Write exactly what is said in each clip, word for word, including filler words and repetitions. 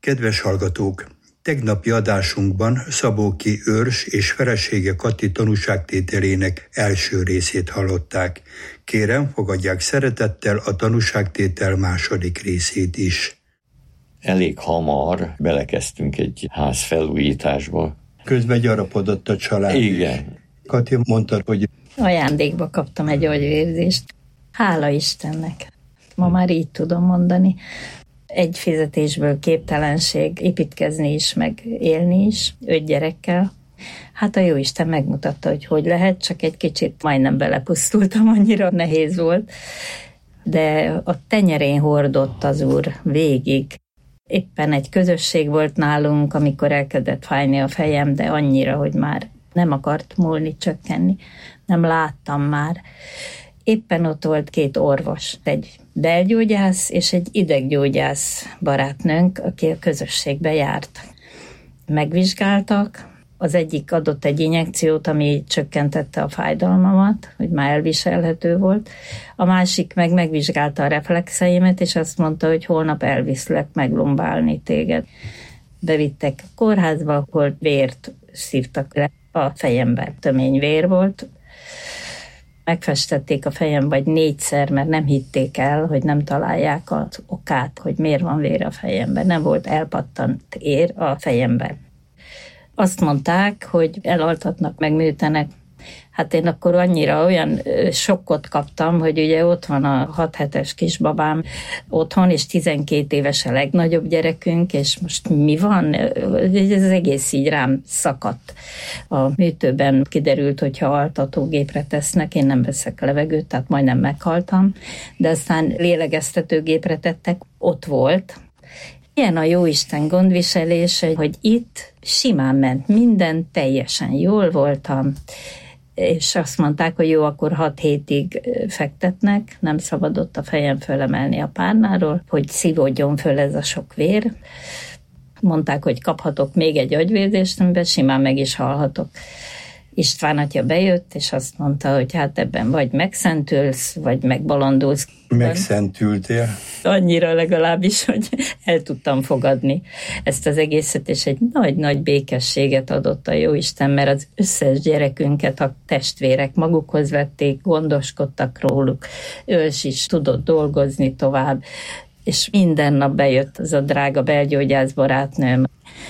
Kedves hallgatók! Tegnapi adásunkban Szabóki Őrs és felesége Kati tanúságtételének első részét hallották. Kérem, fogadják szeretettel a tanúságtétel második részét is. Elég hamar belekezdtünk egy ház felújításba. Közben gyarapodott a család. Igen. Kati mondta, hogy ajándékba kaptam egy agyvérzést. Hála Istennek. Ma már így tudom mondani. Egy fizetésből képtelenség építkezni is, meg élni is, öt gyerekkel. Hát a Jóisten megmutatta, hogy hogy lehet, csak egy kicsit majdnem belepusztultam, annyira nehéz volt. De a tenyerén hordott az Úr végig. Éppen egy közösség volt nálunk, amikor elkezdett fájni a fejem, de annyira, hogy már nem akart múlni, csökkenni. Nem láttam már. Éppen ott volt két orvos, egy belgyógyász és egy ideggyógyász barátnőnk, aki a közösségbe járt. Megvizsgáltak, az egyik adott egy injekciót, ami csökkentette a fájdalmamat, hogy már elviselhető volt. A másik meg megvizsgálta a reflexeimet, és azt mondta, hogy holnap elviszlek meglombálni téged. Bevittek a kórházba, ahol vért szívtak le a fejembe. Tömény vér volt. Megfestették a fejem vagy négyszer, mert nem hitték el, hogy nem találják az okát, hogy miért van vér a fejemben. Nem volt elpattant ér a fejemben. Azt mondták, hogy elaltatnak, megműtenek. Hát én akkor annyira olyan sokkot kaptam, hogy ugye ott van a hat hetes kisbabám otthon, és tizenkét éves a legnagyobb gyerekünk, és most mi van? Ez egész így rám szakadt. A műtőben kiderült, hogy ha altatógépre tesznek, én nem veszek levegőt, tehát majdnem meghaltam, de aztán lélegeztetőgépre tettek, ott volt. Ilyen a Jóisten gondviselése, hogy itt simán ment minden, teljesen jól voltam, és azt mondták, hogy jó, akkor hat hétig fektetnek, nem szabadott a fejem fölemelni a párnáról, hogy szívódjon föl ez a sok vér. Mondták, hogy kaphatok még egy agyvérzést, amiben simán meg is halhatok. István atya bejött, és azt mondta, hogy hát ebben vagy megszentülsz, vagy megbolondulsz. Megszentültél? Annyira legalábbis, hogy el tudtam fogadni ezt az egészet, és egy nagy-nagy békességet adott a Jóisten, mert az összes gyerekünket a testvérek magukhoz vették, gondoskodtak róluk, Őrs is tudott dolgozni tovább, és minden nap bejött az a drága belgyógyász barátnőm,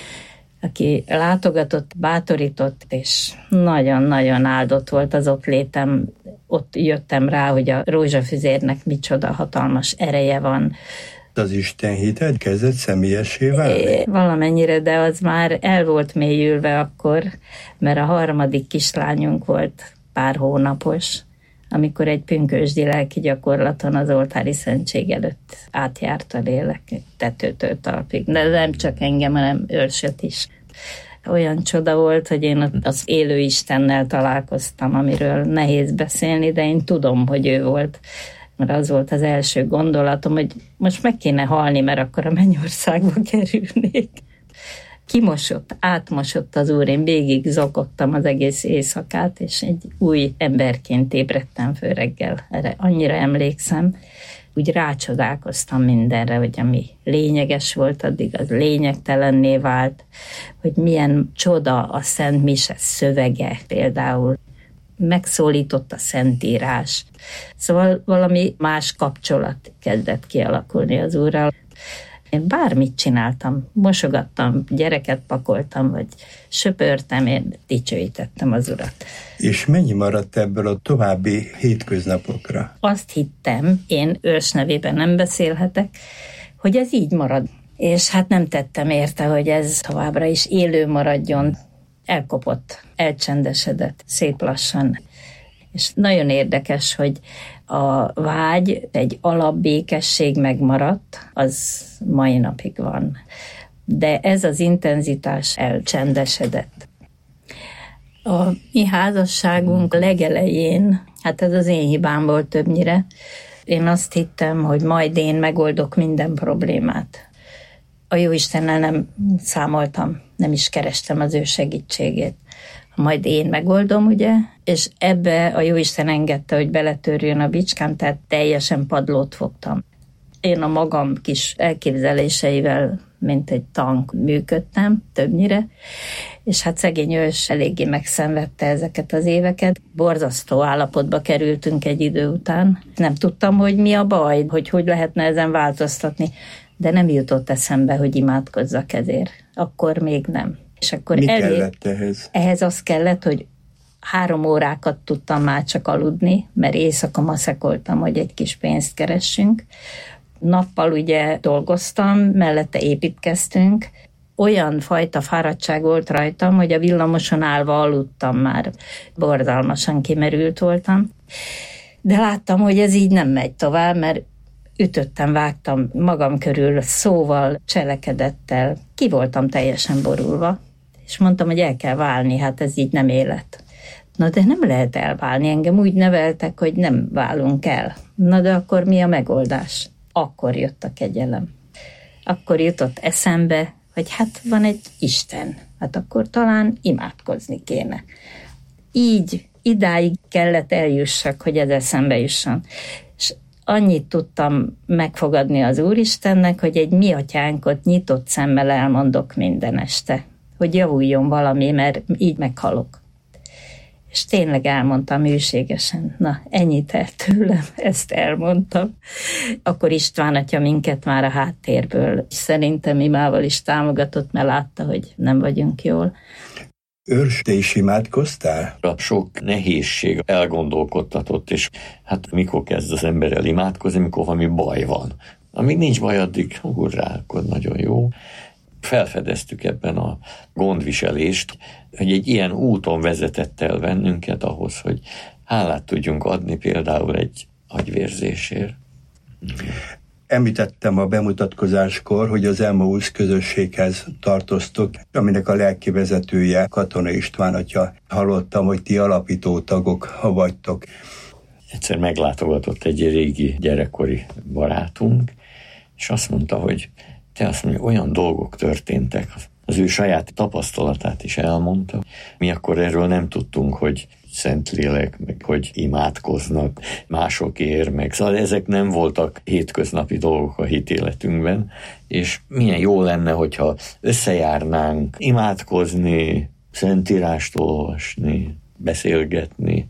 aki látogatott, bátorított, és nagyon-nagyon áldott volt az ott létem. Ott jöttem rá, hogy a rózsafüzérnek micsoda hatalmas ereje van. Az Isten hited kezdett személyessé válni? Valamennyire, de az már el volt mélyülve akkor, mert a harmadik kislányunk volt pár hónapos, amikor egy pünkösdi lelki gyakorlaton az oltári szentség előtt átjárt a lélek tetőtől talpig. De nem csak engem, hanem Őrsöt is. Olyan csoda volt, hogy én az élő Istennel találkoztam, amiről nehéz beszélni, de én tudom, hogy ő volt. Mert az volt az első gondolatom, hogy most meg kéne halni, mert akkor a mennyországba kerülnék. Kimosott, átmosott az Úr, én végig zokogtam az egész éjszakát, és egy új emberként ébredtem föl reggel. Erre annyira emlékszem, úgy rácsodálkoztam mindenre, hogy ami lényeges volt, addig az lényegtelenné vált, hogy milyen csoda a Szent Mise szövege például. Megszólított a Szentírás. Szóval valami más kapcsolat kezdett kialakulni az Úrral. Én bármit csináltam, mosogattam, gyereket pakoltam, vagy söpörtem, én dicsőítettem az Urat. És mennyi maradt ebből a további hétköznapokra? Azt hittem, én Őrs nevében nem beszélhetek, hogy ez így marad. És hát nem tettem érte, hogy ez továbbra is élő maradjon. Elkopott, elcsendesedett szép lassan. És nagyon érdekes, hogy a vágy, egy alapbékesség megmaradt, az mai napig van. De ez az intenzitás elcsendesedett. A mi házasságunk legelején, hát ez az én hibám volt többnyire, én azt hittem, hogy majd én megoldok minden problémát. A Jóistennel nem számoltam, nem is kerestem az ő segítségét. Majd én megoldom, ugye, és ebbe a Jóisten engedte, hogy beletörjön a bicskám, tehát teljesen padlót fogtam. Én a magam kis elképzeléseivel mint egy tank működtem többnyire, és hát szegény ős eléggé megszenvedte ezeket az éveket. Borzasztó állapotba kerültünk egy idő után. Nem tudtam, hogy mi a baj, hogy hogy lehetne ezen változtatni, de nem jutott eszembe, hogy imádkozzak ezért. Akkor még nem. És akkor mi elég, kellett ehhez? Ehhez az kellett, hogy három órákat tudtam már csak aludni, mert éjszaka maszekoltam, hogy egy kis pénzt keressünk. Nappal ugye dolgoztam, mellette építkeztünk. Olyan fajta fáradtság volt rajtam, hogy a villamoson állva aludtam már. Borzalmasan kimerült voltam. De láttam, hogy ez így nem megy tovább, mert ütöttem, vágtam magam körül szóval, cselekedettel. Ki voltam teljesen borulva, és mondtam, hogy el kell válni, hát ez így nem élet. Na de nem lehet elválni, engem úgy neveltek, hogy nem válunk el. Na de akkor mi a megoldás? Akkor jött a kegyelem. Akkor jutott eszembe, hogy hát van egy Isten, hát akkor talán imádkozni kéne. Így, idáig kellett eljussak, hogy ez eszembe jusson. És annyit tudtam megfogadni az Úristennek, hogy egy mi atyánkot nyitott szemmel elmondok minden este, hogy javuljon valami, mert így meghalok. És tényleg elmondtam hűségesen. Na, ennyit el tőlem, ezt elmondtam. Akkor István atya minket már a háttérből szerintem imával is támogatott, mert látta, hogy nem vagyunk jól. Őrs, te is imádkoztál? A sok nehézség elgondolkodtatott, és hát mikor kezd az ember el imádkozni, mikor valami baj van. Amíg nincs baj, addig hurrá, akkor nagyon jó. Felfedeztük ebben a gondviselést, hogy egy ilyen úton vezetett el bennünket ahhoz, hogy hálát tudjunk adni például egy agyvérzésért. Említettem a bemutatkozáskor, hogy az Emmaus közösséghez tartoztok, aminek a lelki vezetője Katona István atya. Hallottam, hogy ti alapító tagok vagytok. Egyszer meglátogatott egy régi gyerekkori barátunk, és azt mondta, hogy te azt mondja, olyan dolgok történtek, az ő saját tapasztalatát is elmondta. Mi akkor erről nem tudtunk, hogy Szentlélek, meg hogy imádkoznak másokért, meg szóval ezek nem voltak hétköznapi dolgok a hitéletünkben, és milyen jó lenne, hogyha összejárnánk imádkozni, szentírást olvasni, beszélgetni.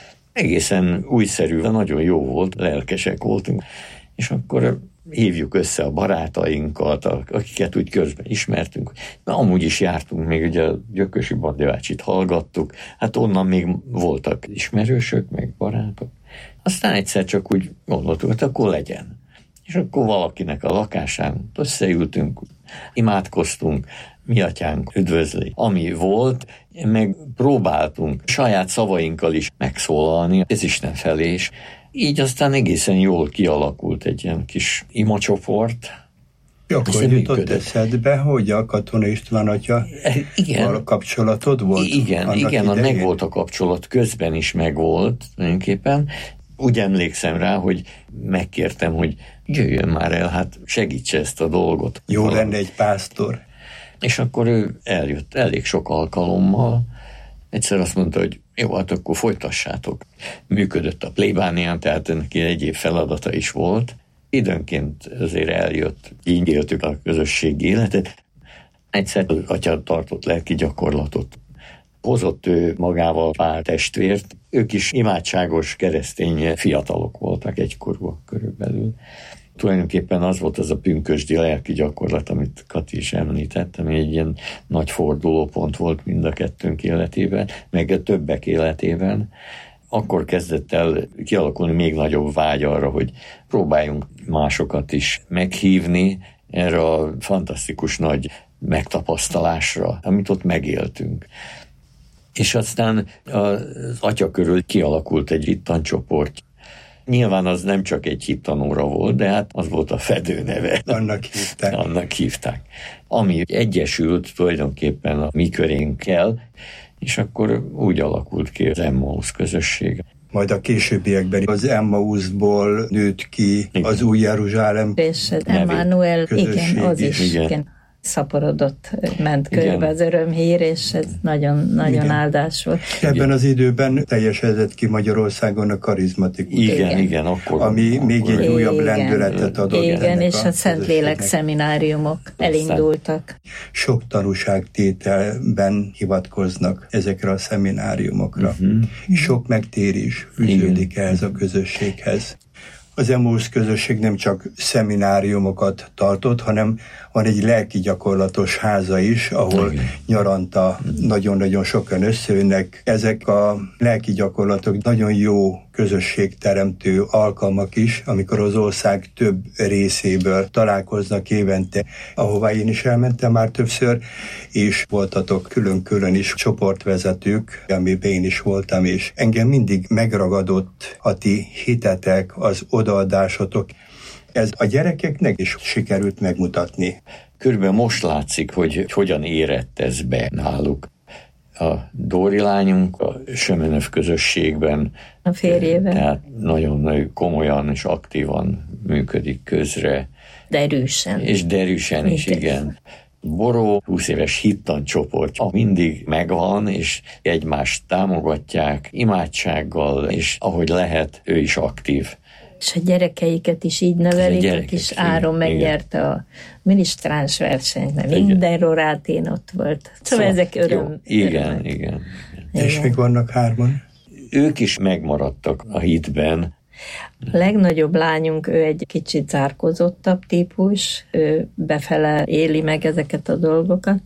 Egészen újszerűen, nagyon jó volt, lelkesek voltunk, és akkor hívjuk össze a barátainkat, akiket úgy közben ismertünk. Na, amúgy is jártunk, még ugye a Gyökösi Bandivácsit hallgattuk, hát onnan még voltak ismerősök, meg barátok. Aztán egyszer csak úgy gondoltuk, hogy akkor legyen. És akkor valakinek a lakásán összeültünk, imádkoztunk, mi atyánk üdvözli. Ami volt, meg próbáltunk saját szavainkkal is megszólalni, ez Isten felé is. Így aztán egészen jól kialakult egy ilyen kis imacsoport. Akkor jutott eszedbe, hogy a Katona István atya igen, kapcsolatod volt? Igen, igen, a megvolt a kapcsolat, közben is megvolt tulajdonképpen. Úgy emlékszem rá, hogy megkértem, hogy jöjjön már el, hát segítse ezt a dolgot. Jó valami. Lenne egy pásztor. És akkor ő eljött elég sok alkalommal. Egyszer azt mondta, hogy jó, hát akkor folytassátok. Működött a plébánián, tehát neki egyéb feladata is volt. Időnként azért eljött, így éltük a közösségi életet. Egyszer az atya tartott lelki gyakorlatot. Hozott ő magával pár testvért, ők is imádságos keresztény fiatalok voltak, egykorúak körülbelül. Tulajdonképpen az volt az a pünkösdi lelki gyakorlat, amit Kati is említett, ami egy ilyen nagy fordulópont volt mind a kettőnk életében, meg a többek életében. Akkor kezdett el kialakulni még nagyobb vágy arra, hogy próbáljunk másokat is meghívni erre a fantasztikus nagy megtapasztalásra, amit ott megéltünk. És aztán az atya körül kialakult egy hittancsoport. Nyilván az nem csak egy hittanóra volt, de hát az volt a fedő neve. Annak hívták. Annak hívták. Ami egyesült tulajdonképpen a mi körénkkel, és akkor úgy alakult ki az Emmaus közösség. Majd a későbbiekben az Emmausból nőtt ki igen. Az Új Jeruzsálem és Emmanuel, igen, az is. Igen. Igen. szaporodott, ment körbe az örömhír, és ez nagyon-nagyon áldás volt. Ebben igen. az időben teljesedett ki Magyarországon a karizmatikus. Igen, igen, igen akkor. Ami akkor még egy újabb igen. lendületet adott. Igen, és a, a Szentlélek szemináriumok elindultak. Sok tanúságtételben hivatkoznak ezekre a szemináriumokra. Uh-huh. Sok megtérés fűződik ehhez a közösséghez. Az Emmaus közösség nem csak szemináriumokat tartott, hanem van egy lelki gyakorlatos háza is, ahol igen. nyaranta nagyon-nagyon sokan összejönnek. Ezek a lelki gyakorlatok nagyon jó közösségteremtő alkalmak is, amikor az ország több részéből találkoznak évente, ahová én is elmentem már többször, és voltatok külön-külön is csoportvezetők, amiben én is voltam, és engem mindig megragadott a ti hitetek, az odaadásotok. Ez a gyerekeknek is sikerült megmutatni. Körülbelül most látszik, hogy hogyan érett ez be náluk. A Dóri lányunk a Sömenöv közösségben a férjével. Tehát nagyon komolyan és aktívan működik közre. Derűsen. És derűsen is, igen. Boró húsz éves hittancsoport mindig megvan, és egymást támogatják imádsággal, és ahogy lehet, ő is aktív. És a gyerekeiket is így nevelik, a kis Áron megnyerte a minisztráns versenyt, mert minden rorátén ott volt. Szóval, szóval ezek öröm. Jó, igen, öröm. igen, igen. És még vannak hárman? Ők is megmaradtak a hitben. A legnagyobb lányunk, ő egy kicsit zárkózottabb típus, ő befele éli meg ezeket a dolgokat,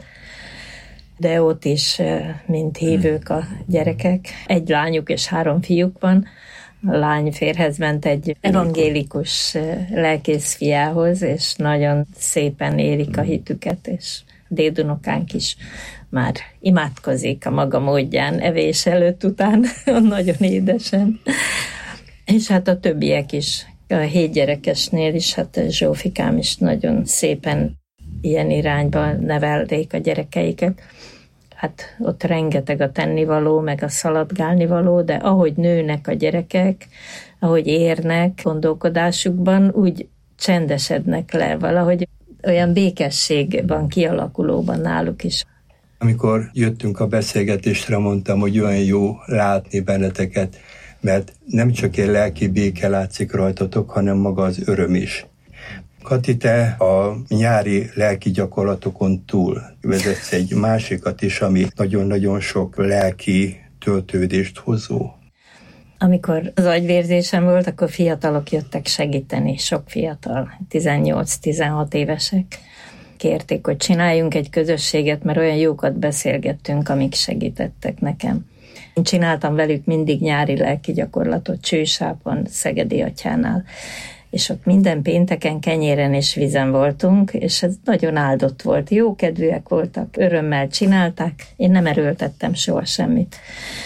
de ott is, mint hívők a gyerekek. Egy lányuk és három fiúk van. A lány férhez ment egy evangélikus lelkész fiához, és nagyon szépen élik a hitüket, és dédunokánk is már imádkozik a maga módján, evés előtt után, nagyon édesen. És hát a többiek is, a hét gyerekesnél is, hát Zsófikám is nagyon szépen ilyen irányba nevelték a gyerekeiket. Hát ott rengeteg a tennivaló, meg a szaladgálnivaló, de ahogy nőnek a gyerekek, ahogy érnek gondolkodásukban, úgy csendesednek le, valahogy olyan békesség van kialakulóban náluk is. Amikor jöttünk a beszélgetésre, mondtam, hogy olyan jó látni benneteket, mert nem csak egy lelki béke látszik rajtatok, hanem maga az öröm is. Kati, te a nyári lelki gyakorlatokon túl vezetsz egy másikat is, ami nagyon-nagyon sok lelki töltődést hozó. Amikor az agyvérzésem volt, akkor fiatalok jöttek segíteni, sok fiatal, tizennyolc-tizenhat évesek. Kérték, hogy csináljunk egy közösséget, mert olyan jókat beszélgettünk, amik segítettek nekem. Én csináltam velük mindig nyári lelki gyakorlatot Csősápon, Szegedi Atyánál, és ott minden pénteken kenyéren és vízen voltunk, és ez nagyon áldott volt. Jókedvűek voltak, örömmel csinálták, én nem erőltettem soha semmit.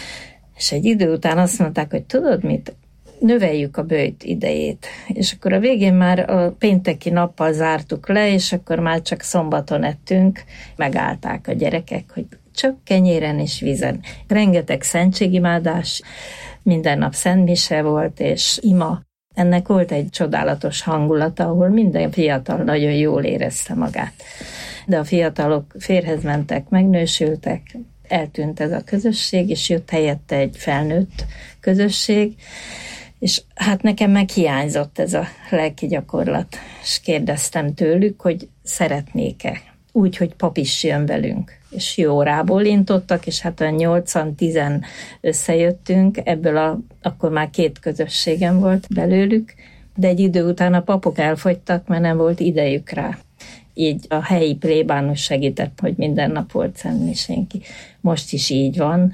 És egy idő után azt mondták, hogy tudod mit, növeljük a böjt idejét. És akkor a végén már a pénteki nappal zártuk le, és akkor már csak szombaton ettünk, megállták a gyerekek, hogy csak kenyéren és vízen. Rengeteg szentségimádás, minden nap szentmise volt, és ima. Ennek volt egy csodálatos hangulata, ahol minden fiatal nagyon jól érezte magát. De a fiatalok férhez mentek, megnősültek, eltűnt ez a közösség, és jött helyette egy felnőtt közösség, és hát nekem meg hiányzott ez a lelki gyakorlat, és kérdeztem tőlük, hogy szeretnék-e, úgy, hogy pap is jön velünk. És jó rábólintottak, és hát olyan nyolcan, tizen összejöttünk, ebből a, akkor már két közösségem volt belőlük, de egy idő után a papok elfogytak, mert nem volt idejük rá. Így a helyi plébános segített, hogy minden nap volt szentmisénki. Most is így van.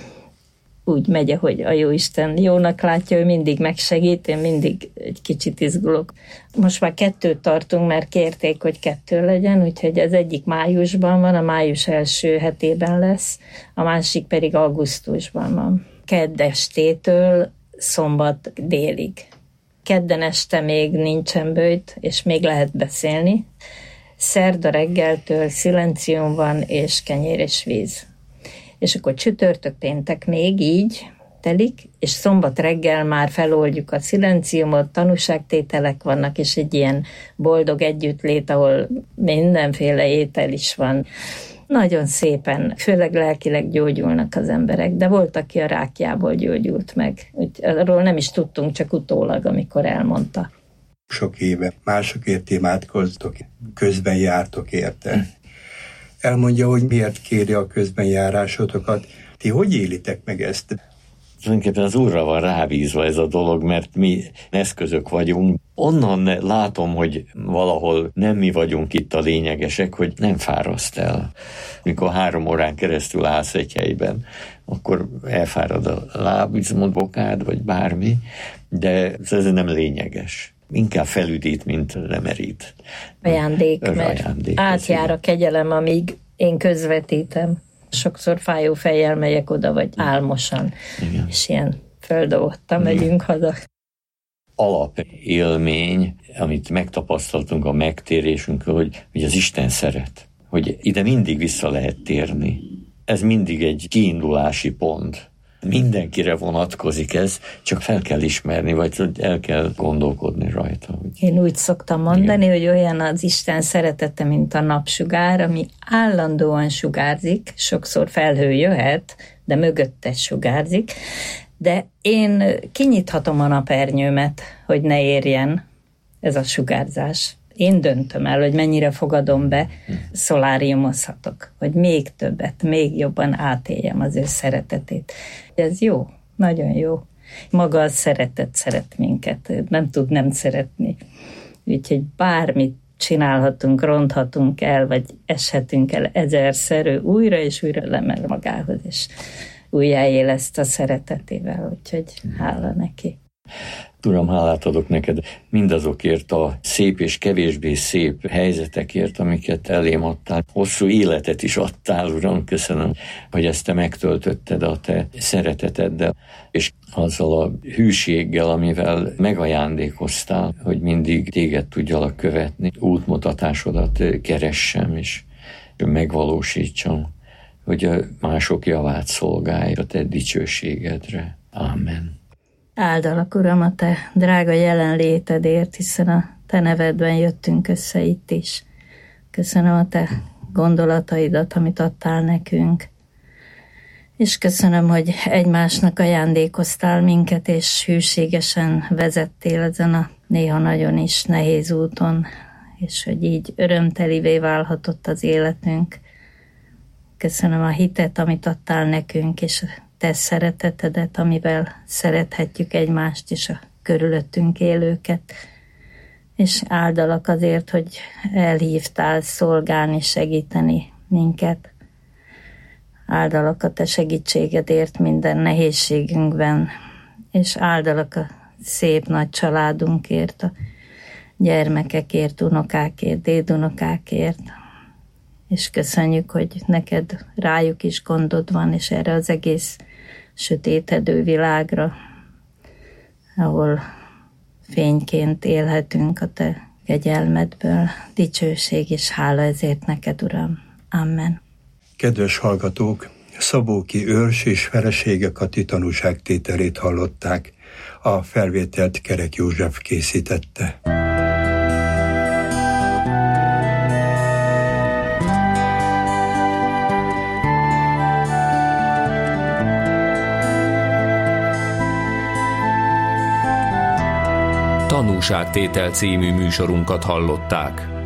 Úgy megy, hogy a Jóisten jónak látja, ő mindig megsegít, én mindig egy kicsit izgulok. Most már kettőt tartunk, mert kérték, hogy kettő legyen, úgyhogy az egyik májusban van, a május első hetében lesz, a másik pedig augusztusban van. Kedd estétől szombat délig. Kedden este még nincsen böjt, és még lehet beszélni. Szerda reggeltől szilencium van, és kenyér és víz. És akkor csütörtök péntek még így, telik, és szombat reggel már feloldjuk a szilenciumot, tanúságtételek vannak, és egy ilyen boldog együttlét, ahol mindenféle étel is van. Nagyon szépen, főleg lelkileg gyógyulnak az emberek, de volt, aki a rákjából gyógyult meg. Úgy, arról nem is tudtunk, csak utólag, amikor elmondta. Sok éve másokért imádkoztok, közben jártok érte. Elmondja, hogy miért kéri a közbenjárásotokat. Ti hogy élitek meg ezt? Tulajdonképpen az Úrra van rábízva ez a dolog, mert mi eszközök vagyunk. Onnan látom, hogy valahol nem mi vagyunk itt a lényegesek, hogy nem fáraszt el. Mikor három órán keresztül állsz egy helyben, akkor elfárad a lábizmod, bokád, vagy bármi, de ez nem lényeges. Inkább felüdít, mint lemerít. Ajándék, mert ajándék, átjár a kegyelem, amíg én közvetítem. Sokszor fájó fejjel megyek oda, vagy álmosan. Igen. És ilyen földolgotta megyünk haza. Alapélmény, amit megtapasztaltunk a megtérésünkről, hogy, hogy az Isten szeret. Hogy ide mindig vissza lehet térni. Ez mindig egy kiindulási pont. Mindenkire vonatkozik ez, csak fel kell ismerni, vagy el kell gondolkodni rajta. Én úgy szoktam mondani, igen, hogy olyan az Isten szeretete, mint a napsugár, ami állandóan sugárzik, sokszor felhő jöhet, de mögötte sugárzik, de én kinyithatom a napernyőmet, hogy ne érjen ez a sugárzás. Én döntöm el, hogy mennyire fogadom be, szoláriumozhatok, hogy még többet, még jobban átéljem az ő szeretetét. Ez jó, nagyon jó. Maga a szeretet szeret minket, nem tud nem szeretni. Úgyhogy bármit csinálhatunk, ronthatunk el, vagy eshetünk el ezerszer, ő újra és újra lemel magához, és újjáéleszt a szeretetével, úgyhogy hála neki. Uram, hálát adok neked mindazokért a szép és kevésbé szép helyzetekért, amiket elém adtál. Hosszú életet is adtál, Uram, köszönöm, hogy ezt te megtöltötted a te szereteteddel, és azzal a hűséggel, amivel megajándékoztál, hogy mindig téged tudjalak követni, útmutatásodat keressem, és megvalósítsam, hogy a mások javát szolgálja a te dicsőségedre. Amen. Áldalak, Uram, a te drága jelenlétedért, hiszen a te nevedben jöttünk össze itt is. Köszönöm a te gondolataidat, amit adtál nekünk. És köszönöm, hogy egymásnak ajándékoztál minket, és hűségesen vezettél ezen a néha nagyon is nehéz úton, és hogy így örömtelivé válhatott az életünk. Köszönöm a hitet, amit adtál nekünk, és te szeretetedet, amivel szerethetjük egymást és a körülöttünk élőket. És áldalak azért, hogy elhívtál szolgálni, segíteni minket. Áldalak a te segítségedért minden nehézségünkben, és áldalak a szép nagy családunkért, a gyermekekért, unokákért, dédunokákért. És köszönjük, hogy neked rájuk is gondod van, és erre az egész sötétedő világra, ahol fényként élhetünk a te kegyelmedből. Dicsőség és hála ezért neked, Uram. Amen. Kedves hallgatók, Szabóki őrs és felesége Kati tanúságtételét hallották. A felvételt Kerek József készítette. Tanúságtétel című műsorunkat hallották.